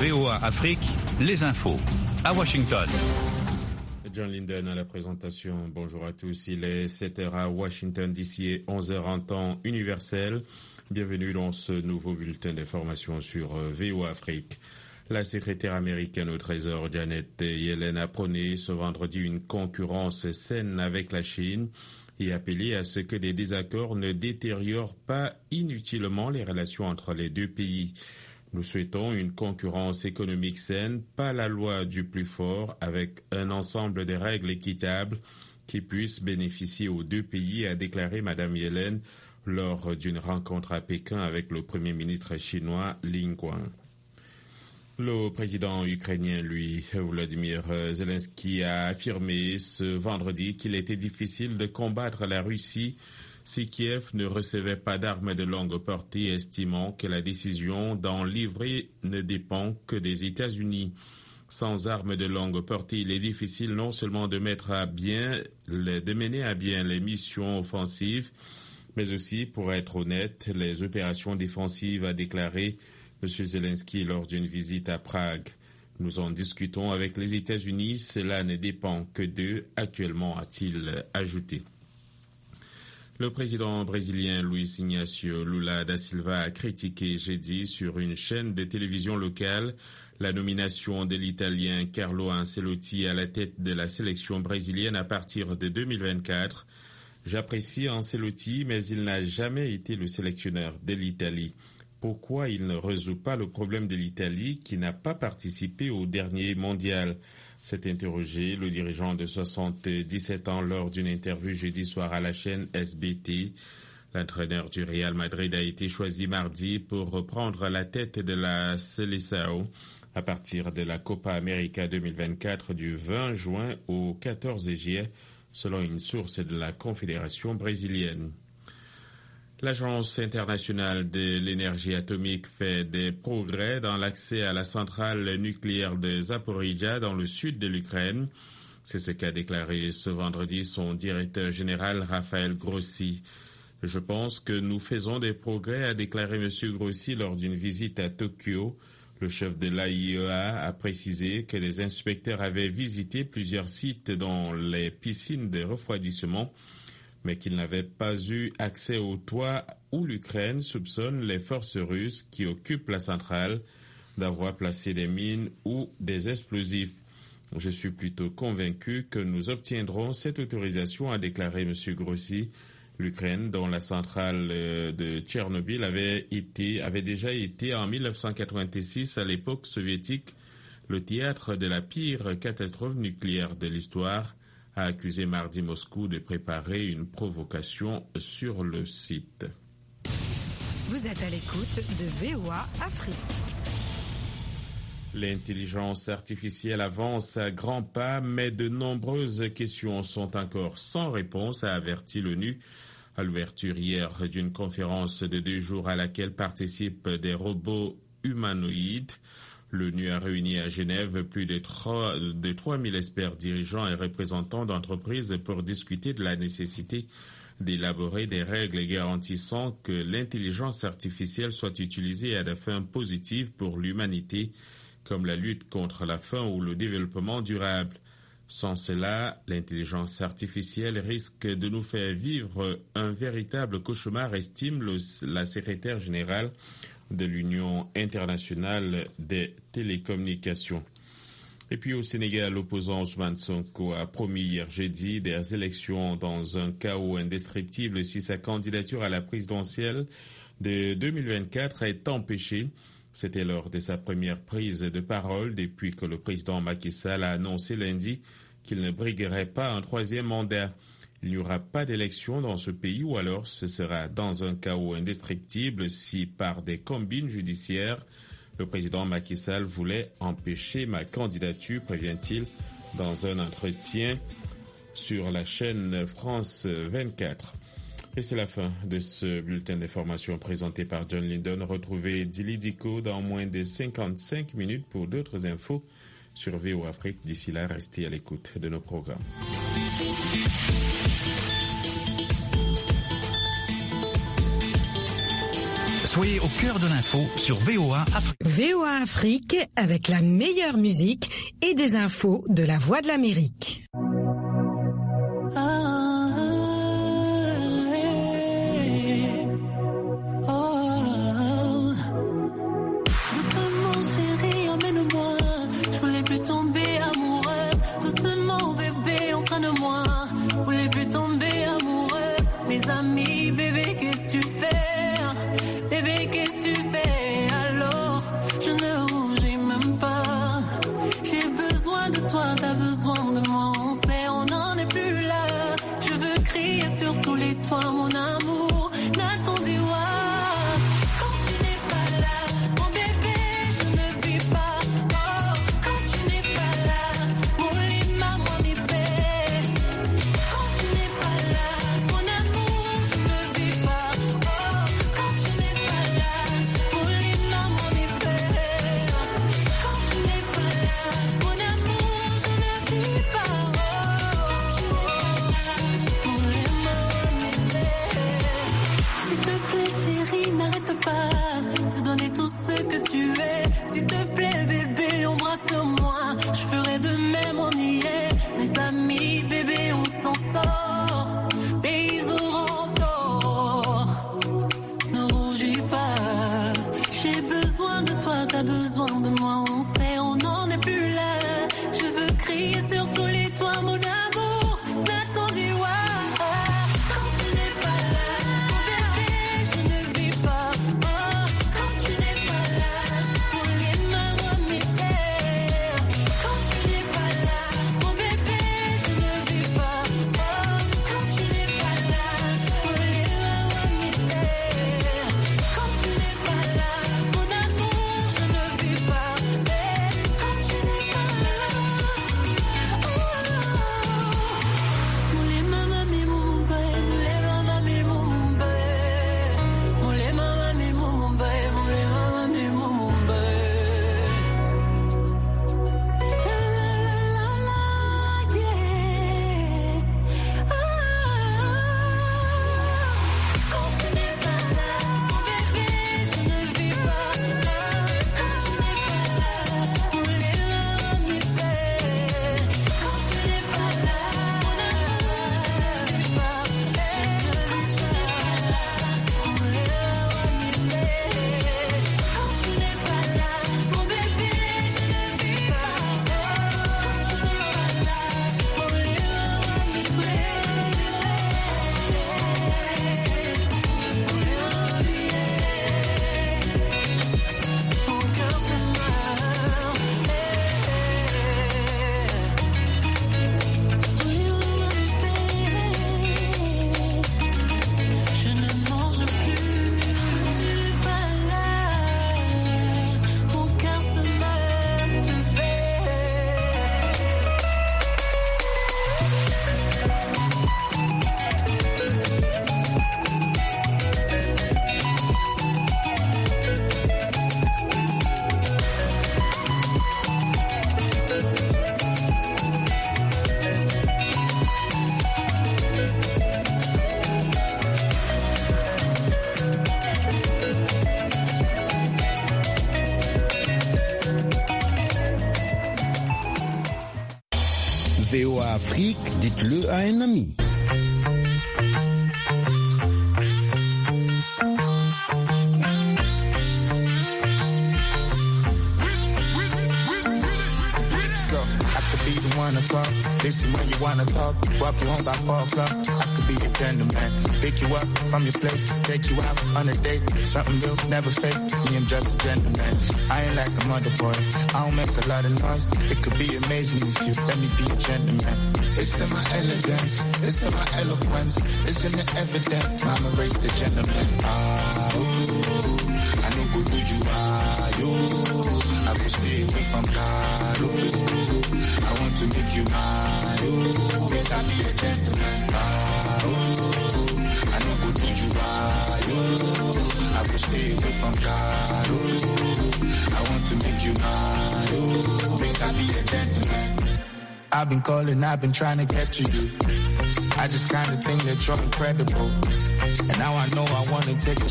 VOA Afrique, les infos. À Washington. John Linden à la présentation. Bonjour à tous. Il est 7h à Washington, d'ici et 11h en temps universel. Bienvenue dans ce nouveau bulletin d'information sur VOA Afrique. La secrétaire américaine au Trésor, Janet Yellen, a prôné ce vendredi une concurrence saine avec la Chine et appelé à ce que des désaccords ne détériorent pas inutilement les relations entre les deux pays. Nous souhaitons une concurrence économique saine, pas la loi du plus fort, avec un ensemble de règles équitables qui puissent bénéficier aux deux pays, a déclaré Mme Yellen lors d'une rencontre à Pékin avec le Premier ministre chinois Li Qiang. Le président ukrainien, lui, Volodymyr Zelensky, a affirmé ce vendredi qu'il était difficile de combattre la Russie si Kiev ne recevait pas d'armes de longue portée, estimant que la décision d'en livrer ne dépend que des États-Unis. Sans armes de longue portée, il est difficile non seulement de mener à bien les missions offensives, mais aussi, pour être honnête, les opérations défensives, a déclaré M. Zelensky lors d'une visite à Prague. Nous en discutons avec les États-Unis, cela ne dépend que d'eux actuellement, a-t-il ajouté. Le président brésilien Luiz Inácio Lula da Silva a critiqué jeudi sur une chaîne de télévision locale la nomination de l'Italien Carlo Ancelotti à la tête de la sélection brésilienne à partir de 2024. J'apprécie Ancelotti, mais il n'a jamais été le sélectionneur de l'Italie. Pourquoi il ne résout pas le problème de l'Italie qui n'a pas participé au dernier mondial? S'est interrogé le dirigeant de 77 ans lors d'une interview jeudi soir à la chaîne SBT. L'entraîneur du Real Madrid a été choisi mardi pour reprendre la tête de la Seleção à partir de la Copa América 2024 du 20 juin au 14 juillet, selon une source de la Confédération brésilienne. L'Agence internationale de l'énergie atomique fait des progrès dans l'accès à la centrale nucléaire de Zaporijia dans le sud de l'Ukraine. C'est ce qu'a déclaré ce vendredi son directeur général Rafael Grossi. Je pense que nous faisons des progrès, a déclaré M. Grossi lors d'une visite à Tokyo. Le chef de l'AIEA a précisé que les inspecteurs avaient visité plusieurs sites dont les piscines de refroidissement, mais qu'ils n'avaient pas eu accès au toit où l'Ukraine soupçonne les forces russes qui occupent la centrale d'avoir placé des mines ou des explosifs. Je suis plutôt convaincu que nous obtiendrons cette autorisation, a déclaré M. Grossi. L'Ukraine, dont la centrale de Tchernobyl avait déjà été en 1986, à l'époque soviétique, le théâtre de la pire catastrophe nucléaire de l'histoire, a accusé mardi Moscou de préparer une provocation sur le site. Vous êtes à l'écoute de VOA Afrique. L'intelligence artificielle avance à grands pas, mais de nombreuses questions sont encore sans réponse, a averti l'ONU à l'ouverture hier d'une conférence de 2 jours à laquelle participent des robots humanoïdes. L'ONU a réuni à Genève plus de 3000 experts dirigeants et représentants d'entreprises pour discuter de la nécessité d'élaborer des règles garantissant que l'intelligence artificielle soit utilisée à des fins positives pour l'humanité, comme la lutte contre la faim ou le développement durable. Sans cela, l'intelligence artificielle risque de nous faire vivre un véritable cauchemar, estime la secrétaire générale de l'Union internationale des télécommunications. Et puis au Sénégal, l'opposant Ousmane Sonko a promis hier jeudi des élections dans un chaos indescriptible si sa candidature à la présidentielle de 2024 est empêchée. C'était lors de sa première prise de parole depuis que le président Macky Sall a annoncé lundi qu'il ne briguerait pas un 3e mandat. Il n'y aura pas d'élection dans ce pays ou alors ce sera dans un chaos indescriptible si par des combines judiciaires, le président Macky Sall voulait empêcher ma candidature, prévient-il dans un entretien sur la chaîne France 24. Et c'est la fin de ce bulletin d'information présenté par John Linden. Retrouvez Dili Diko dans moins de 55 minutes pour d'autres infos sur VOA Afrique. D'ici là, restez à l'écoute de nos programmes. Soyez au cœur de l'info sur VOA Afrique. VOA Afrique avec la meilleure musique et des infos de la Voix de l'Amérique. Doucement chérie, emmène-moi. Je voulais plus tomber amoureuse. Doucement bébé, entraîne-moi. Je voulais plus tomber amoureuse. Mes amis, bébé, qu'est-ce que tu fais? Bébé, qu'est-ce que tu fais? Alors, je ne rougis même pas. J'ai besoin de toi, t'as besoin de moi. On sait, on n'en est plus là. Je veux crier sur tous les toits, mon amour. N'attendez pas. Quand tu n'es pas là, mon bébé, je ne vis pas. Oh, quand tu n'es pas là, mon lima, mon bébé. Quand tu n'es pas là, mon amour, je ne vis pas. Oh, quand tu n'es pas là, mon lima, mon bébé. Quand tu n'es pas là, mon amour, je ne vis pas. Oh, mon lima, mon bébé. S'il te plaît chérie, n'arrête pas de donner tout ce que tu es. S'il te plaît bébé, embrasse-moi. Je ferai de même, on y est. Mes amis, bébé, on s'en sort. Mais ils auront tort. Ne rougis pas. J'ai besoin de toi, t'as besoin de moi. On sait, on n'en est plus là. Je veux crier sur tous les toits, mon amour. N'attendez pas. Quand tu n'es pas là, mon bébé, je ne vis pas. Oh, quand tu n'es pas là, mon lima, mon bébé. Quand tu n'es pas là, mon bébé, je ne vis pas. Oh, quand tu n'es pas là, mon lima, mon bébé. Quand tu n'es pas là, mon amour, je ne vis pas. Quand tu n'es pas là, oh, mon lima, mami, mon bébé, mon lima, mami, mon bébé. Mon lima, mami, mon bébé, mon lima, mami, mon bébé. La la la la, yeah. Quand tu n'es pas là, mon bébé, je ne vis pas. Quand tu n'es pas là, mon lima, mami, bébé. Quand tu n'es pas là, mon amour, je ne vis pas. Quand tu n'es pas là, mon lima, mami, bébé. Quand tu n'es pas là, mon bébé, je ne vis pas. Quand tu n'es pas là, mon lima, mami, bébé. Mon cœur se meurt. Je ne mange plus, tu es pas là. Mon cœur se meurt, bébé. VOA Afrique, dites-le à un ami. Let's go. I could be the one to talk. Listen when you wanna talk. Walk you home by 4 o'clock. I could be a gentleman. Pick you up from your place. Take you out on a date. Something real, never fake. Me, I'm just a gentleman. I ain't like them other boys. I don't make a lot of noise. It could be amazing if you let me be a gentleman. It's in my elegance. It's in my eloquence. It's in the evidence. Mama raised the gentleman. I know go do you I go stay away from God. I want to make you mine. Make I be a gentleman. I know go do you I go stay away from God. I want to make you mine. Make I be a gentleman. I've been calling, I've been trying to get to you. I just kinda think that you're incredible. And now I know I wanna take a